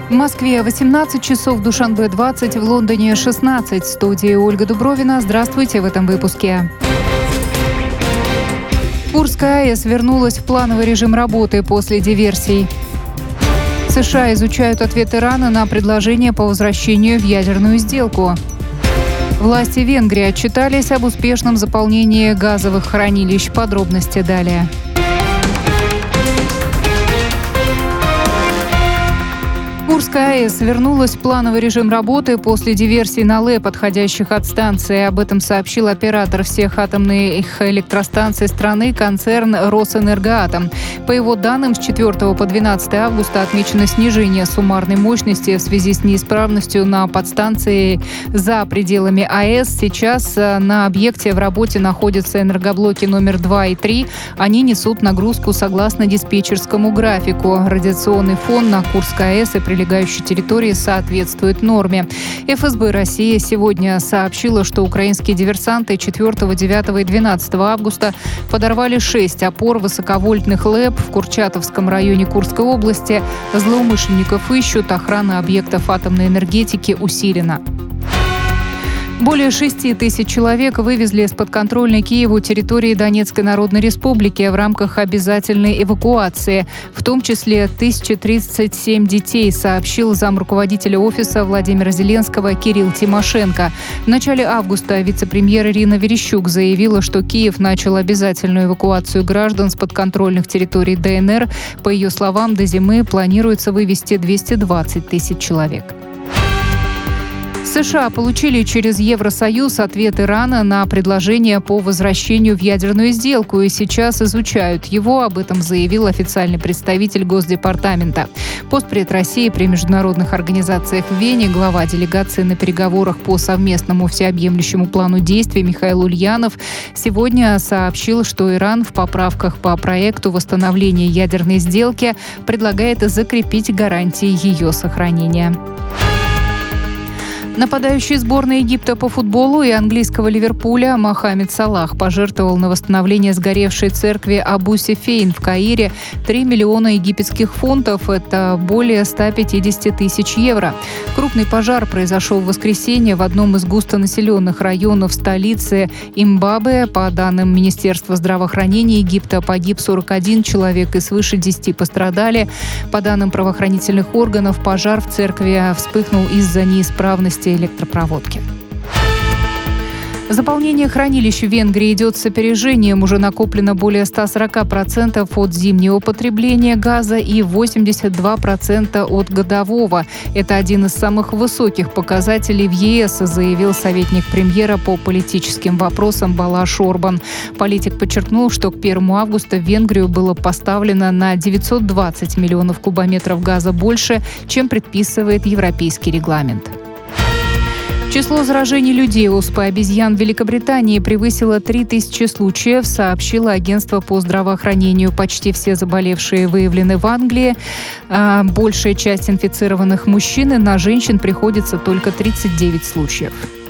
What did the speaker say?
В Москве 18 часов, в Душанбе 20, в Лондоне 16. В студии Ольга Дубровина. Здравствуйте в этом выпуске. Курская АЭС вернулась в плановый режим работы после диверсий. США изучают ответ Ирана на предложение по возвращению в ядерную сделку. Власти Венгрии отчитались об успешном заполнении газовых хранилищ. Подробности далее. Курская АЭС вернулась в плановый режим работы после диверсий на ЛЭП, отходящих от станции. Об этом сообщил оператор всех атомных электростанций страны, концерн «Росэнергоатом». По его данным, с 4 по 12 августа отмечено снижение суммарной мощности в связи с неисправностью на подстанции за пределами АЭС. Сейчас на объекте в работе находятся энергоблоки номер 2 и 3. Они несут нагрузку согласно диспетчерскому графику. Радиационный фон на Курской АЭС и прилегающей территории соответствует норме. ФСБ России сегодня сообщила, что украинские диверсанты 4, 9 и 12 августа подорвали 6 опор высоковольтных ЛЭП в Курчатовском районе Курской области. Злоумышленников ищут, охрана объектов атомной энергетики усилена. Более 6 тысяч человек вывезли из подконтрольной Киеву территории Донецкой Народной Республики в рамках обязательной эвакуации, в том числе 1037 детей, сообщил замруководителя офиса Владимира Зеленского Кирилл Тимошенко. В начале августа вице-премьер Ирина Верещук заявила, что Киев начал обязательную эвакуацию граждан с подконтрольных территорий ДНР. По ее словам, до зимы планируется вывести 220 тысяч человек. США получили через Евросоюз ответ Ирана на предложение по возвращению в ядерную сделку и сейчас изучают его. Об этом заявил официальный представитель Госдепартамента. Постпред России при международных организациях в Вене, глава делегации на переговорах по совместному всеобъемлющему плану действий Михаил Ульянов сегодня сообщил, что Иран в поправках по проекту восстановления ядерной сделки предлагает закрепить гарантии ее сохранения. Нападающий сборной Египта по футболу и английского Ливерпуля Мохаммед Салах пожертвовал на восстановление сгоревшей церкви Абу-Сифейн в Каире 3 миллиона египетских фунтов. Это более 150 тысяч евро. Крупный пожар произошел в воскресенье в одном из густонаселенных районов столицы Имбабе. По данным Министерства здравоохранения Египта, погиб 41 человек и свыше 10 пострадали. По данным правоохранительных органов, пожар в церкви вспыхнул из-за неисправности электропроводки. Заполнение хранилищ в Венгрии идет с опережением. Уже накоплено более 140% от зимнего потребления газа и 82% от годового. Это один из самых высоких показателей в ЕС, заявил советник премьера по политическим вопросам Балаш Орбан. Политик подчеркнул, что к 1 августа в Венгрию было поставлено на 920 миллионов кубометров газа больше, чем предписывает европейский регламент. Число заражений людей оспой обезьян в Великобритании превысило 3000 случаев, сообщило агентство по здравоохранению. Почти все заболевшие выявлены в Англии. Большая часть инфицированных мужчин, и на женщин приходится только 39 случаев.